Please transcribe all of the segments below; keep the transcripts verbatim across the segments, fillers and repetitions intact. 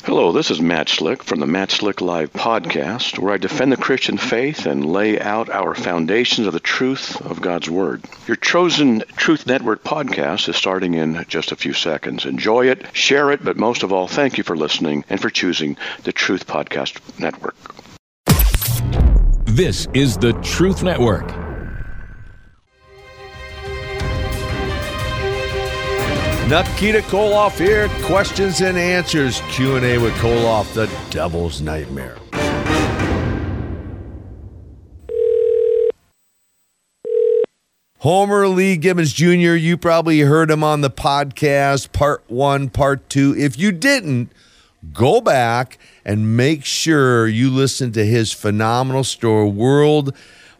Hello, this is Matt Slick from the Matt Slick Live podcast, where I defend the Christian faith and lay out our foundations of the truth of God's Word. Your chosen Truth Network podcast is starting in just a few seconds. Enjoy it, share it, but most of all, thank you for listening and for choosing the Truth Podcast Network. This is the Truth Network. Nikita Koloff here, questions and answers, Q and A with Koloff, the devil's nightmare. Homer Lee Gibbons Junior, you probably heard him on the podcast, part one, part two. If you didn't, go back and make sure you listen to his phenomenal story, world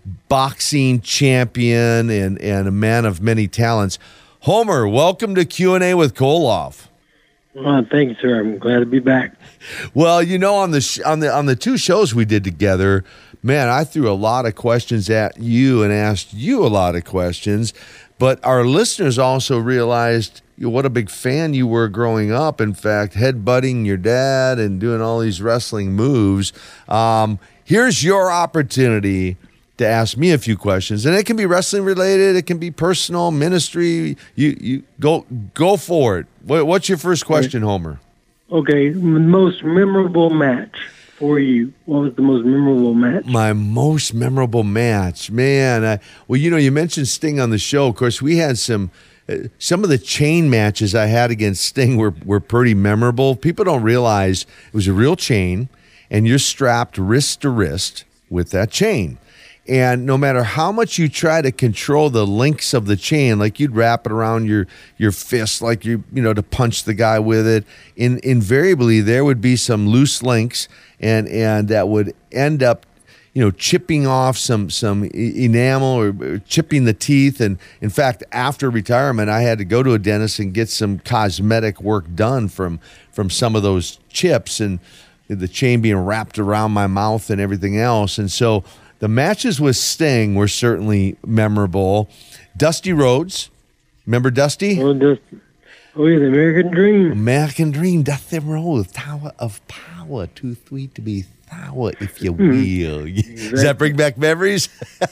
boxing champion and, and a man of many talents. Homer, welcome to Q and A with Koloff. Well, thank you, sir. I'm glad to be back. Well, you know, on the sh- on the on the two shows we did together, man, I threw a lot of questions at you and asked you a lot of questions, but our listeners also realized what a big fan you were growing up. In fact, headbutting your dad and doing all these wrestling moves. Um, here's your opportunity to ask me a few questions, and it can be wrestling related, it can be personal, ministry. You you go go for it. What, what's your first question, Homer? Okay, most memorable match for you. What was the most memorable match? My most memorable match, man. I, well, you know, you mentioned Sting on the show. Of course, we had some. Uh, some of the chain matches I had against Sting were were pretty memorable. People don't realize it was a real chain, and you're strapped wrist to wrist with that chain. And no matter how much you try to control the links of the chain, like you'd wrap it around your your fist, like you you know to punch the guy with it, in, invariably there would be some loose links, and and that would end up, you know, chipping off some some enamel or chipping the teeth. And in fact, after retirement, I had to go to a dentist and get some cosmetic work done from from some of those chips and the chain being wrapped around my mouth and everything else. And so the matches with Sting were certainly memorable. Dusty Rhodes, remember Dusty? Oh, Dusty. Oh, yeah, the American Dream. American Dream, Dusty Rhodes, Tower of Power, too sweet to be sour, if you will. Exactly. Does that bring back memories?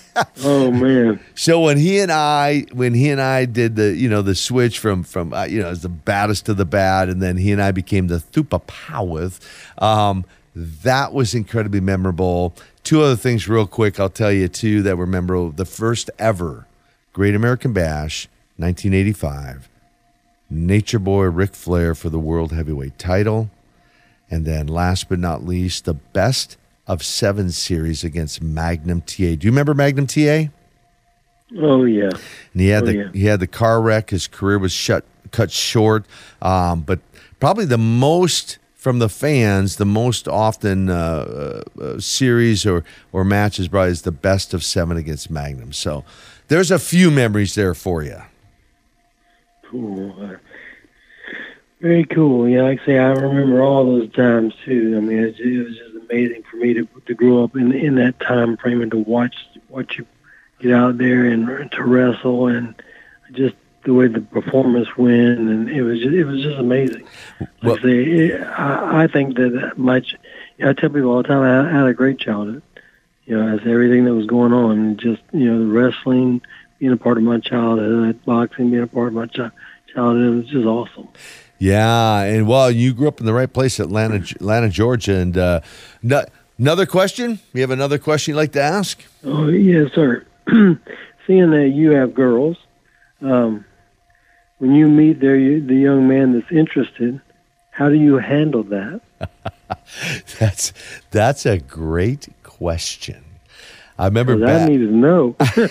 Oh man! So when he and I, when he and I did the, you know, the switch from from uh, you know, as the baddest to the bad, and then he and I became the super powers. Um, that was incredibly memorable. Two other things real quick I'll tell you, too, that were memorable. The first ever Great American Bash, nineteen eighty-five. Nature Boy Ric Flair for the World Heavyweight title. And then last but not least, the best of seven series against Magnum T A. Do you remember Magnum T A? Oh, yeah. And he had, oh, the, yeah. he had the car wreck. His career was shut, cut short. Um, but probably the most... From the fans, the most often uh, uh, series or, or matches probably is the best of seven against Magnum. So there's a few memories there for you. Cool. Uh, very cool. Yeah, like I say, I remember all those times, too. I mean, it, it was just amazing for me to to grow up in in that time frame and to watch, watch you get out there and to wrestle and just the way the performance went, and it was just, it was just amazing. Like well, I say, it, I, I think that much. I tell people all the time, I, I had a great childhood. You know, as everything that was going on, just you know, the wrestling being a part of my childhood, boxing being a part of my ch- childhood, it was just awesome. Yeah, and well, you grew up in the right place, Atlanta, Atlanta, Georgia. And uh, no, another question? You have another question you'd like to ask? Oh yes, sir. Seeing that you have girls. Um, When you meet there, you, the young man that's interested, how do you handle that? that's that's a great question. I remember. Well, I need to know.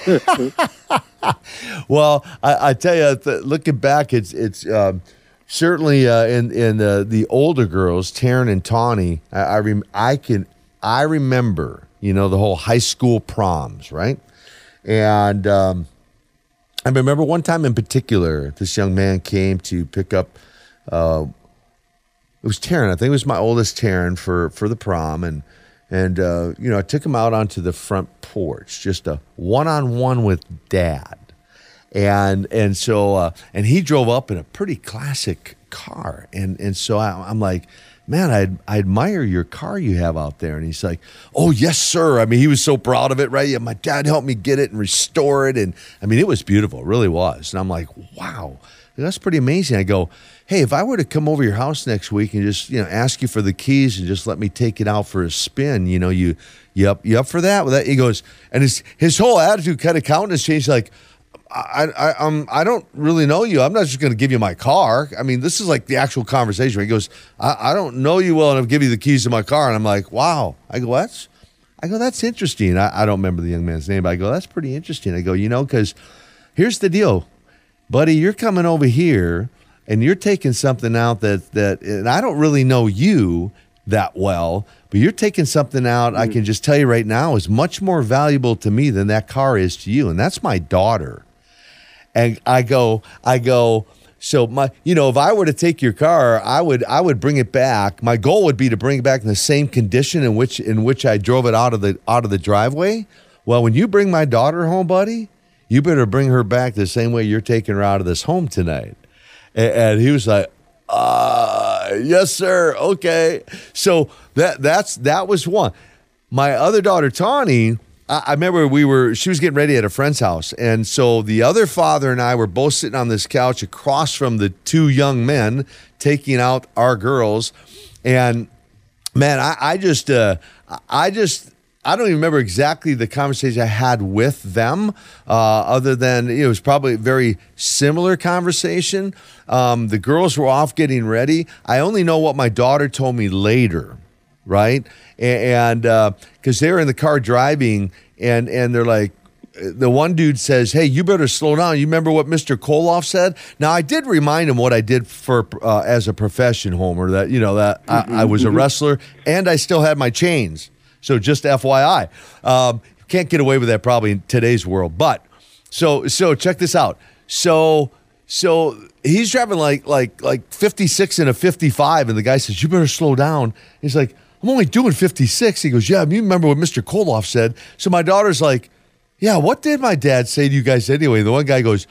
Well, I, I tell you, th- looking back, it's it's um, certainly uh, in in uh, the older girls, Taryn and Tawny. I I, rem- I can I remember, you know, the whole high school proms, right? And um, I remember one time in particular, this young man came to pick up, uh, it was Taryn, I think it was my oldest Taryn for, for the prom, and, and uh, you know, I took him out onto the front porch, just a one-on-one with Dad. And and so, uh, and he drove up in a pretty classic car, and, and so I, I'm like, man, I, I admire your car you have out there. And he's like, oh, yes, sir. I mean, he was so proud of it, right? Yeah, my dad helped me get it and restore it. And I mean, it was beautiful. It really was. And I'm like, wow, that's pretty amazing. I go, hey, if I were to come over your house next week and just, you know, ask you for the keys and just let me take it out for a spin, you know, you, you up, you up for that? With that? He goes, and his, his whole attitude kind of countenance changed, like, I, I, um, I don't really know you. I'm not just going to give you my car. I mean, this is like the actual conversation. He goes, I, I don't know you well enough to give you the keys to my car. And I'm like, wow. I go, that's, I go, that's interesting. I, I don't remember the young man's name, but I go, that's pretty interesting. I go, you know, because here's the deal, buddy. You're coming over here and you're taking something out that, that, and I don't really know you that well, but you're taking something out, mm-hmm. I can just tell you right now, is much more valuable to me than that car is to you. And that's my daughter. And I go, I go, so my, you know, if I were to take your car, I would, I would bring it back. My goal would be to bring it back in the same condition in which, in which I drove it out of the, out of the driveway. Well, when you bring my daughter home, buddy, you better bring her back the same way you're taking her out of this home tonight. And, and he was like, uh, yes, sir. Okay. So that, that's, that was one. My other daughter, Tawny, I remember we were, she was getting ready at a friend's house. And so the other father and I were both sitting on this couch across from the two young men taking out our girls. And man, I, I just, uh, I just, I don't even remember exactly the conversation I had with them, uh, other than it was probably a very similar conversation. Um, the girls were off getting ready. I only know what my daughter told me later. Right. And because uh, they're in the car driving and, and they're like, the one dude says, hey, you better slow down. You remember what Mister Koloff said? Now, I did remind him what I did for uh, as a profession, Homer, that, you know, that mm-hmm, I, I was mm-hmm. a wrestler and I still had my chains. So just F Y I. Um, can't get away with that probably in today's world. But so so check this out. So so he's driving like like like fifty-six and a fifty-five, and the guy says, you better slow down. He's like, I'm only doing fifty-six. He goes, yeah, you remember what Mister Koloff said? So my daughter's like, yeah, what did my dad say to you guys anyway? The one guy goes,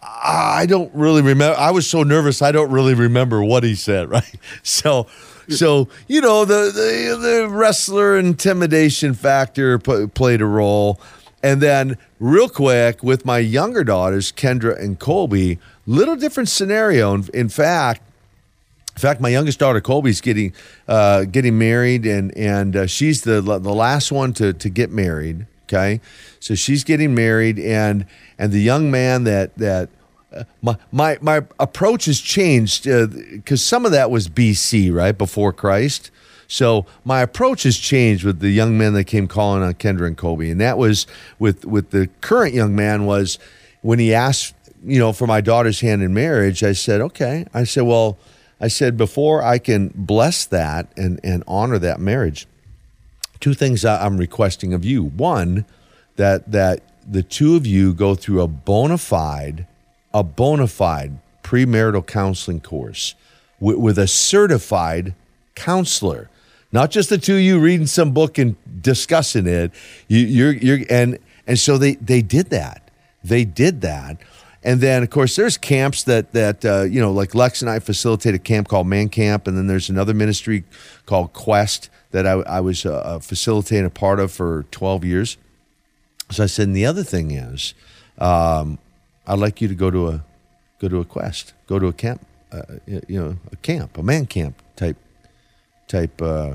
I don't really remember. I was so nervous, I don't really remember what he said, right? So, so you know, the the, the wrestler intimidation factor p- played a role. And then real quick, with my younger daughters, Kendra and Colby, little different scenario. In, in fact, In fact, my youngest daughter Colby's getting uh, getting married, and and uh, she's the the last one to to get married. Okay, so she's getting married, and and the young man that that uh, my my my approach has changed because uh, some of that was B C, right, before Christ. So my approach has changed with the young men that came calling on Kendra and Colby, and that was with with the current young man was when he asked, you know, for my daughter's hand in marriage. I said, okay. I said, well. I said, before I can bless that and, and honor that marriage, two things I'm requesting of you. One, that that the two of you go through a bona fide, a bona fide premarital counseling course with, with a certified counselor, not just the two of you reading some book and discussing it. You, you're you're and and so they they did that. They did that. And then, of course, there's camps that, that uh, you know, like Lex and I facilitate a camp called Man Camp, and then there's another ministry called Quest that I, I was uh, facilitating a part of for twelve years. So I said, and the other thing is, um, I'd like you to go to a go to a Quest, go to a camp, uh, you know, a camp, a man camp type type uh,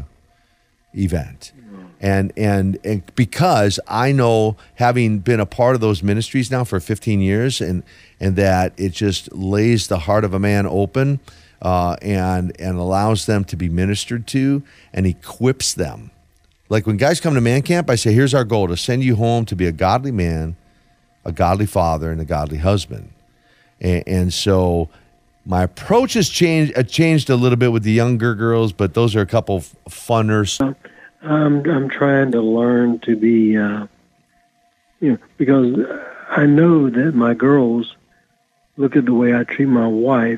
event. And, and and because I know, having been a part of those ministries now for fifteen years, and and that it just lays the heart of a man open uh, and and allows them to be ministered to and equips them. Like when guys come to Man Camp, I say, here's our goal: to send you home to be a godly man, a godly father, and a godly husband. And, and so my approach has changed, uh, changed a little bit with the younger girls, but those are a couple of funner. I'm I'm trying to learn to be, uh, you know, because I know that my girls look at the way I treat my wife,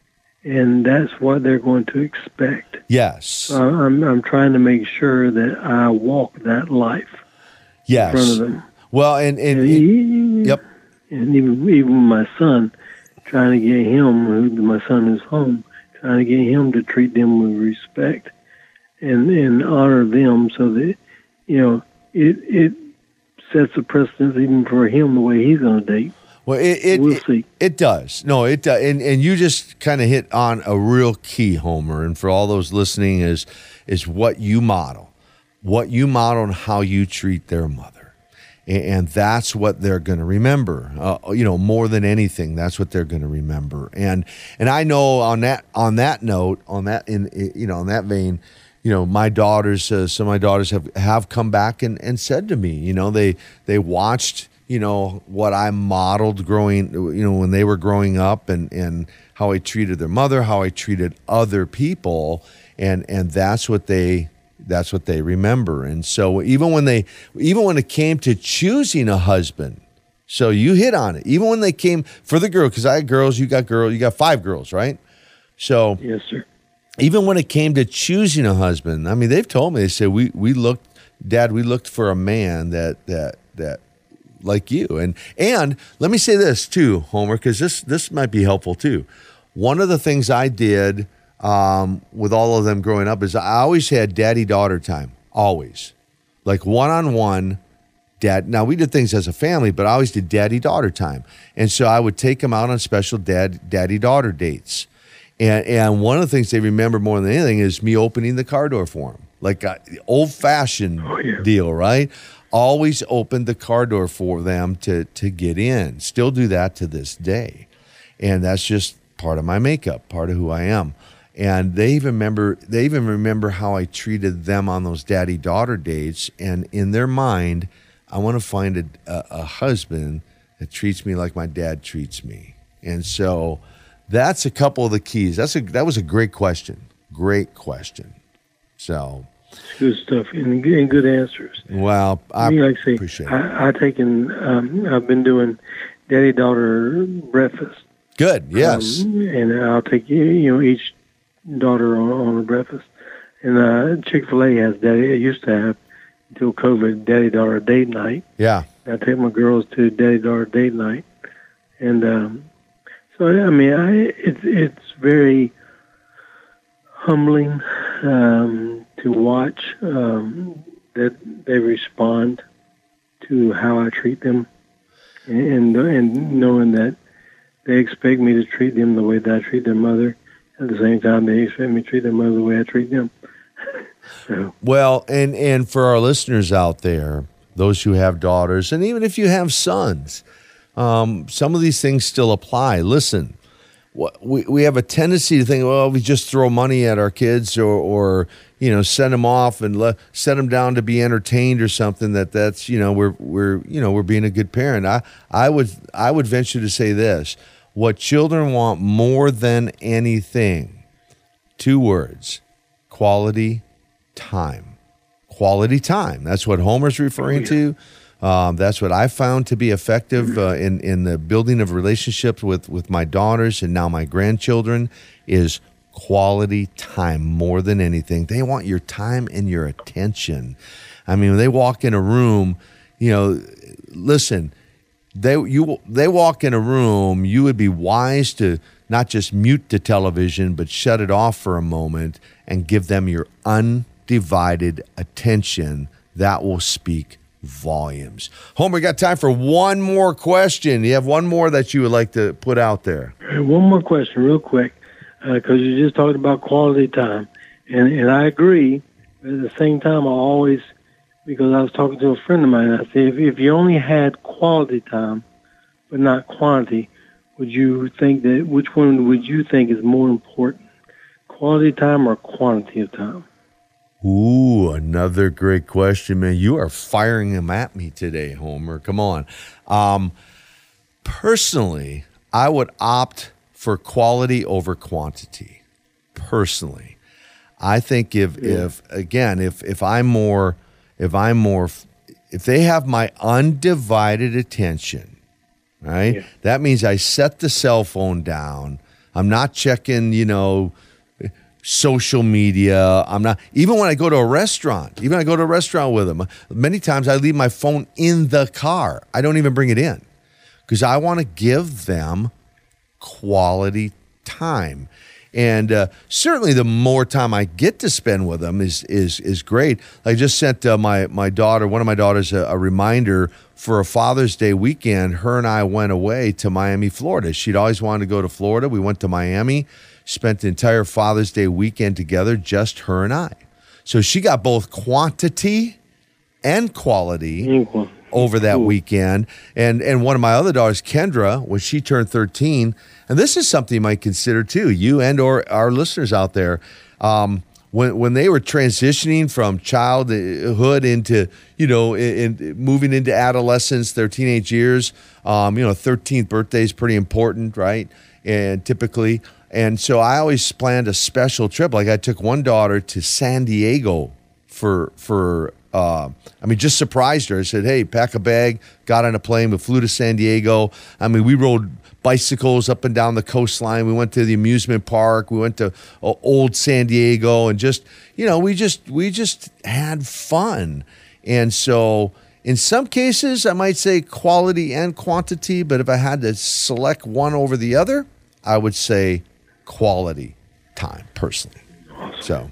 and that's what they're going to expect. Yes. So I'm I'm trying to make sure that I walk that life. Yes. In front of them. Well, and and, and he, yep. And even even my son, trying to get him, my son is home, trying to get him to treat them with respect and and honor them, so that, you know, it it sets a precedence even for him the way he's going to date. Well, it it, we'll it, see. It does. No, it does. And and you just kind of hit on a real key, Homer. And for all those listening, is is what you model, what you model, and how you treat their mother, and, and that's what they're going to remember. Uh, you know, more than anything, that's what they're going to remember. And and I know on that on that note, on that in you know, in that vein, you know, my daughters, uh, some of my daughters have have come back and and said to me, you know, they they watched, you know, what I modeled growing, you know, when they were growing up, and, and how I treated their mother, how I treated other people. And, and that's what they, that's what they remember. And so even when they, even when it came to choosing a husband, so you hit on it, even when they came for the girl, cause I had girls, you got girls, you got five girls, right? So yes, sir. Even when it came to choosing a husband, I mean, they've told me, they said, we, we looked, Dad, we looked for a man that, that, that, like you. And and let me say this too, Homer, because this this might be helpful too. One of the things I did um, with all of them growing up is I always had daddy-daughter time, always. Like one-on-one, dad. Now, we did things as a family, but I always did daddy-daughter time. And so I would take them out on special dad daddy-daughter dates. And, and one of the things they remember more than anything is me opening the car door for them. Like a old-fashioned oh, yeah. deal, right? Always opened the car door for them to to get in. Still do that to this day. And that's just part of my makeup, part of who I am. And they even remember they even remember how I treated them on those daddy-daughter dates. And in their mind, I want to find a, a, a husband that treats me like my dad treats me. And so that's a couple of the keys. That's a that was a great question. Great question. So good stuff and, and good answers. Well, I, I mean, like I say, appreciate it. I, I taken, um, I've been doing daddy-daughter breakfast. Good, yes. Um, and I'll take, you know, each daughter on, on a breakfast. And uh, Chick-fil-A has daddy, it used to have, until COVID, daddy-daughter date night. Yeah. I take my girls to daddy-daughter date night. And um, so, I mean, I, it's, it's very humbling um, to watch um, that they respond to how I treat them, and and knowing that they expect me to treat them the way that I treat their mother. At the same time, they expect me to treat their mother the way I treat them. So. Well, and and for our listeners out there, those who have daughters, and even if you have sons, um, some of these things still apply. Listen. We we have a tendency to think, well, we just throw money at our kids, or, or you know, send them off and let, set them down to be entertained or something. That that's you know we're we're you know we're being a good parent. I I would I would venture to say this: what children want more than anything, two words: quality time. Quality time. That's what Homer's referring oh, yeah. to. Um, that's what I found to be effective uh, in in the building of relationships with, with my daughters and now my grandchildren is quality time more than anything. They want your time and your attention. I mean, when they walk in a room, you know, listen, they you they walk in a room, you would be wise to not just mute the television, but shut it off for a moment and give them your undivided attention. That will speak volumes. Homer, we got time for one more question. You have one more that you would like to put out there? One more question real quick, because uh, you just talked about quality time. And, and I agree, but at the same time, I always, because I was talking to a friend of mine, I said, if, if you only had quality time, but not quantity, would you think that, which one would you think is more important, quality time or quantity of time? Ooh, another great question, man. You are firing them at me today, Homer. Come on. Um, personally, I would opt for quality over quantity. Personally, I think if, yeah. if again, if if I'm more, if I'm more, if they have my undivided attention, right? Yeah. That means I set the cell phone down. I'm not checking, you know, social media. I'm not, even when I go to a restaurant, even when I go to a restaurant with them, many times I leave my phone in the car. I don't even bring it in because I want to give them quality time. And uh, certainly the more time I get to spend with them is is is great. I just sent uh, my, my daughter, one of my daughters, a, a reminder for a Father's Day weekend. Her and I went away to Miami, Florida. She'd always wanted to go to Florida. We went to Miami, spent the entire Father's Day weekend together, just her and I. So she got both quantity and quality Equal. over that Cool. weekend. And and one of my other daughters, Kendra, when she turned thirteen, and this is something you might consider too, you and or our listeners out there, um, when when they were transitioning from childhood into, you know, in, in moving into adolescence, their teenage years, um, you know, thirteenth birthday is pretty important, right? And typically, and so I always planned a special trip. Like I took one daughter to San Diego for for. Uh, I mean, just surprised her. I said, hey, pack a bag, got on a plane, we flew to San Diego. I mean, we rode bicycles up and down the coastline. We went to the amusement park. We went to uh, old San Diego and just, you know, we just, we just had fun. And so in some cases, I might say quality and quantity, but if I had to select one over the other, I would say quality time personally. So.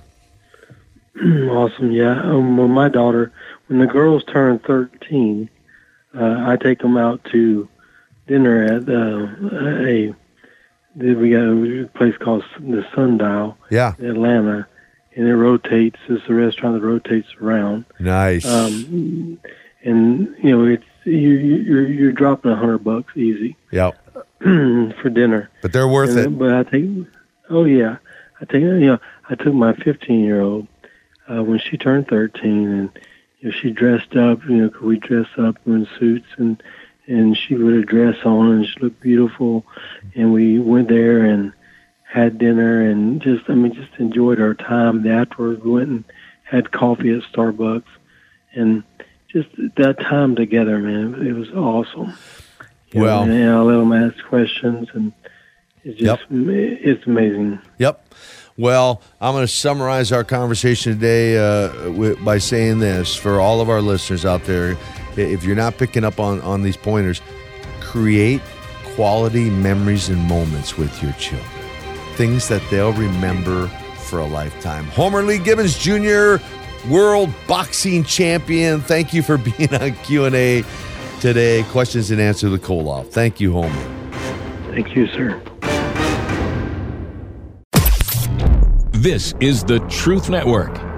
Awesome, yeah. Um, well, my daughter, when the girls turn thirteen, uh, I take them out to dinner at uh, a. We got a place called the Sundial, Yeah, in Atlanta, and it rotates. It's a restaurant that rotates around. nice. Um, and you know, it's you, you're you're dropping a hundred bucks easy Yep. for dinner. But they're worth And, it. But I take, oh yeah, I take you know I took my fifteen year old. Uh, when she turned thirteen, and you know, she dressed up, you know, 'cause we dress up in suits, and and she put a dress on, and she looked beautiful, and we went there and had dinner, and just, I mean, just enjoyed our time. Afterwards, we went and had coffee at Starbucks, and just that time together, man, it was awesome. You Well, know, and I let them ask questions, and it's just, Yep. it's amazing. Yep. Well, I'm going to summarize our conversation today uh, with, by saying this for all of our listeners out there. If you're not picking up on, on these pointers, create quality memories and moments with your children. Things that they'll remember for a lifetime. Homer Lee Gibbons Junior, world boxing champion. Thank you for being on Q and A today. Questions and answers with Koloff. Thank you, Homer. Thank you, sir. This is the Truth Network.